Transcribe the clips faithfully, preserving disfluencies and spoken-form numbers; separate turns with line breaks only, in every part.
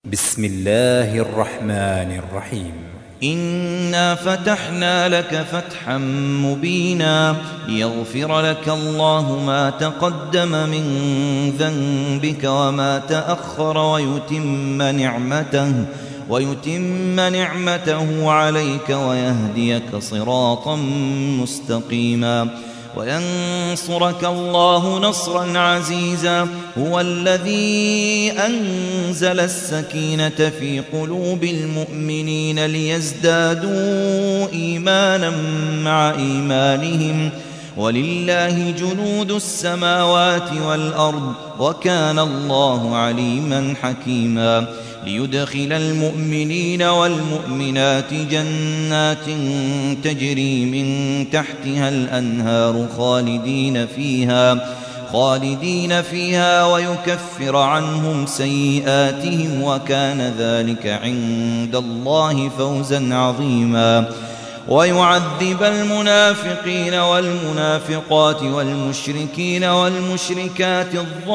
بسم الله الرحمن الرحيم.
إنا فتحنا لك فتحا مبينا ليغفر لك الله ما تقدم من ذنبك وما تأخر ويتم نعمته ويتم نعمته عليك ويهديك صراطا مستقيما وينصرك الله نصرا عزيزا. هو الذي أنزل السكينة في قلوب المؤمنين ليزدادوا إيمانا مع إيمانهم ولله جنود السماوات والأرض وكان الله عليما حكيما. ليدخل المؤمنين والمؤمنات جنات تجري من تحتها الأنهار خالدين فيها خالدين فيها ويكفر عنهم سيئاتهم وكان ذلك عند الله فوزا عظيما. ويعذب المنافقين والمنافقات والمشركين والمشركات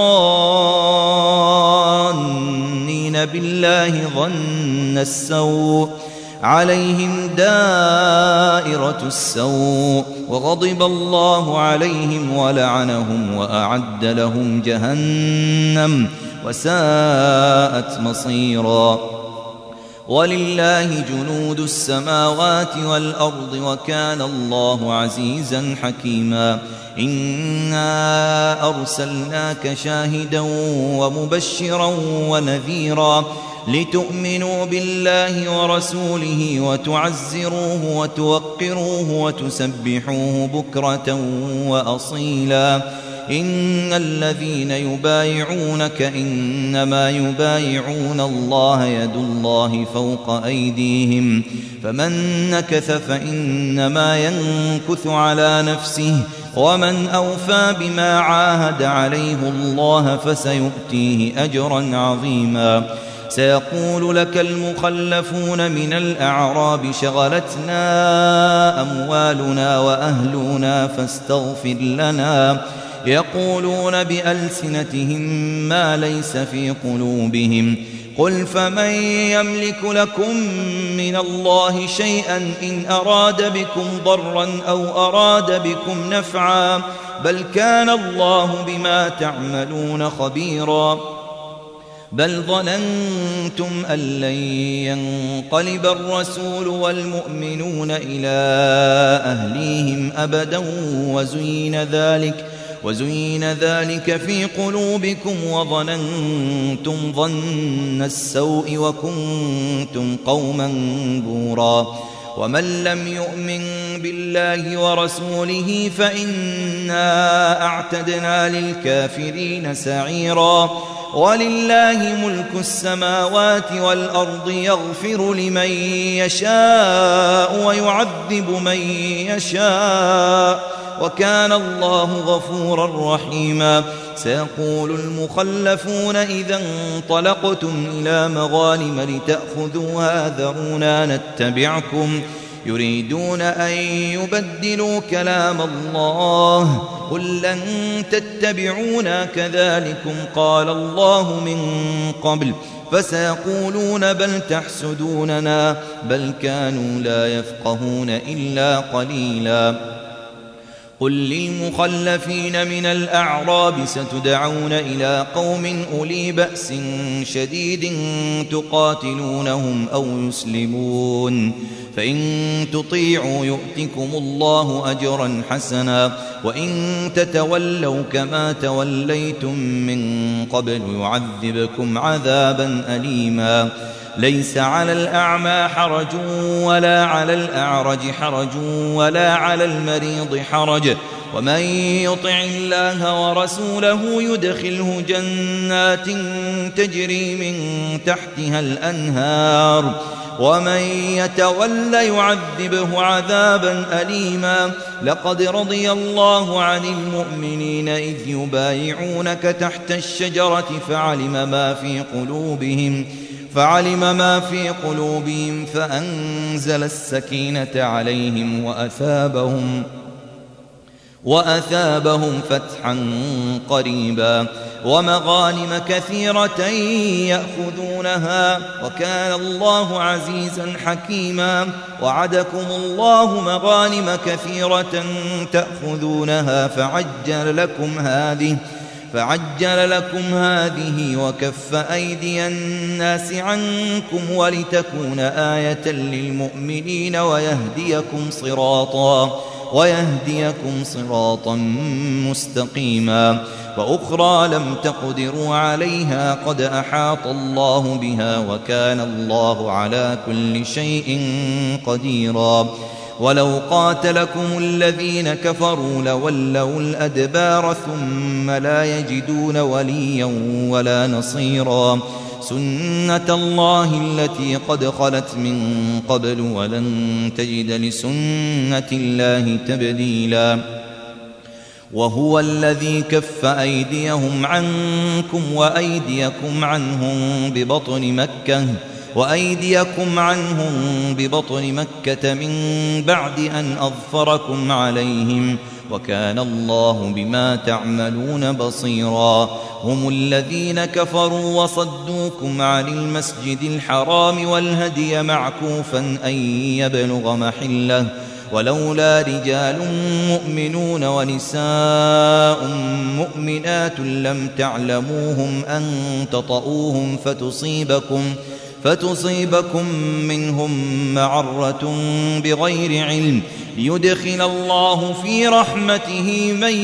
الظانين بالله ظن السوء عليهم دائرة السوء وغضب الله عليهم ولعنهم وأعد لهم جهنم وساءت مصيرا. ولله جنود السماوات والأرض وكان الله عزيزا حكيما. إنا أرسلناك شاهدا ومبشرا ونذيرا لتؤمنوا بالله ورسوله وتعزروه وتوقروه وتسبحوه بكرة وأصيلا. إن الذين يبايعونك إنما يبايعون الله يد الله فوق أيديهم فمن نكث فإنما ينكث على نفسه ومن أوفى بما عاهد عليه الله فسيؤتيه أجرا عظيما. سيقول لك المخلفون من الأعراب شغلتنا أموالنا وأهلنا فاستغفر لنا يقولون بألسنتهم ما ليس في قلوبهم قل فمن يملك لكم من الله شيئا إن أراد بكم ضرا أو أراد بكم نفعا بل كان الله بما تعملون خبيرا. بل ظننتم أن لن ينقلب الرسول والمؤمنون إلى أهليهم أبدا وزين ذلك وزين ذلك في قلوبكم وظننتم ظن السوء وكنتم قوما بورا. ومن لم يؤمن بالله ورسوله فإنا أعتدنا للكافرين سعيرا. ولله ملك السماوات والأرض يغفر لمن يشاء ويعذب من يشاء وكان الله غفورا رحيما. سيقول المخلفون إذا انطلقتم إلى مغانم لتأخذوها ذرونا نتبعكم يريدون أن يبدلوا كلام الله قل لن تتبعونا كذلكم قال الله من قبل فسيقولون بل تحسدوننا بل كانوا لا يفقهون إلا قليلا. قل للمخلفين من الأعراب ستدعون إلى قوم أولي بأس شديد تقاتلونهم أو يسلمون فإن تطيعوا يؤتكم الله أجرا حسنا وإن تتولوا كما توليتم من قبل يعذبكم عذابا أليما. ليس على الأعمى حرج ولا على الأعرج حرج ولا على المريض حرج ومن يطع الله ورسوله يدخله جنات تجري من تحتها الأنهار ومن يتول يعذبه عذابا أليما. لقد رضي الله عن المؤمنين إذ يبايعونك تحت الشجرة فعلم ما في قلوبهم فعلم ما في قلوبهم فأنزل السكينة عليهم وأثابهم وأثابهم فتحا قريبا ومغانم كثيرة يأخذونها وكان الله عزيزا حكيما. وعدكم الله مغانم كثيرة تأخذونها فعجل لكم هذه فعجل لكم هذه وكف أيدي الناس عنكم ولتكون آية للمؤمنين ويهديكم صراطا ويهديكم صراطا مستقيما. وأخرى لم تقدروا عليها قد أحاط الله بها وكان الله على كل شيء قديرا. ولو قاتلكم الذين كفروا لولوا الأدبار ثم لا يجدون وليا ولا نصيرا. سنة الله التي قد خلت من قبل ولن تجد لسنة الله تبديلا. وهو الذي كف أيديهم عنكم وأيديكم عنهم ببطن مكة وأيديكم عنهم ببطن مكة من بعد أن أظفركم عليهم وكان الله بما تعملون بصيرا. هم الذين كفروا وصدوكم عن المسجد الحرام والهدي معكوفا أن يبلغ محله ولولا رجال مؤمنون ونساء مؤمنات لم تعلموهم أن تطؤوهم فتصيبكم فتصيبكم منهم معرة بغير علم ليدخل الله في رحمته من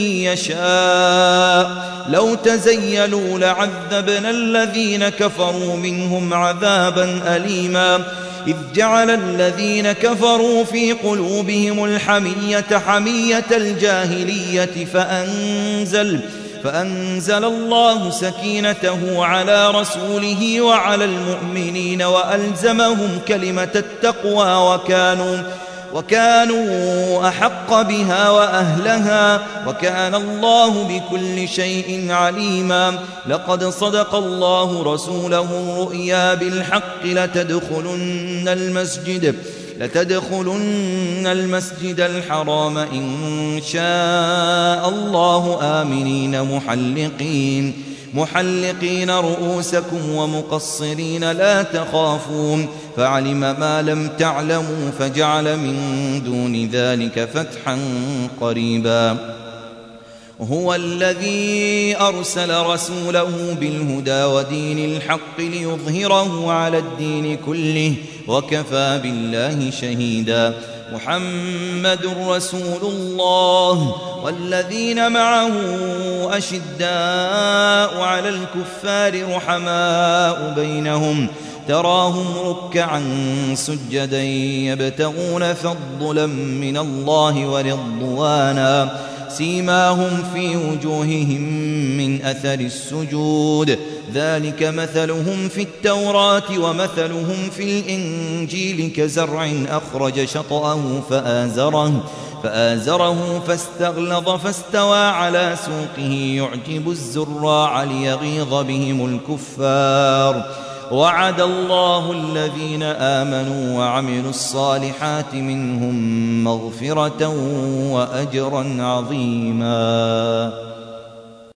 يشاء. لو تزيلوا لعذبنا الذين كفروا منهم عذابا أليما. إذ جعل الذين كفروا في قلوبهم الحمية حمية الجاهلية فأنزل فأنزل الله سكينته على رسوله وعلى المؤمنين وألزمهم كلمة التقوى وكانوا وكانوا أحق بها وأهلها وكان الله بكل شيء عليما. لقد صدق الله رسوله الرؤيا بالحق لتدخلن المسجد لتدخلن المسجد الحرام إن شاء الله آمنين محلقين محلقين رؤوسكم ومقصرين لا تخافون فعلم ما لم تعلموا فجعل من دون ذلك فتحا قريبا. هو الذي أرسل رسوله بالهدى ودين الحق ليظهره على الدين كله وكفى بالله شهيدا. محمد رسول الله والذين معه أشداء على الكفار رحماء بينهم تراهم ركعا سجدا يبتغون فضلا من الله ورضوانا سيماهم في وجوههم من أثر السجود ذلك مثلهم في التوراة ومثلهم في الإنجيل كزرع أخرج شطأه فآزره فآزره فاستغلظ فاستوى على سوقه يعجب الزراع ليغيظ بهم الكفار. وعد الله الذين آمنوا وعملوا الصالحات منهم مغفرة وأجرا عظيما.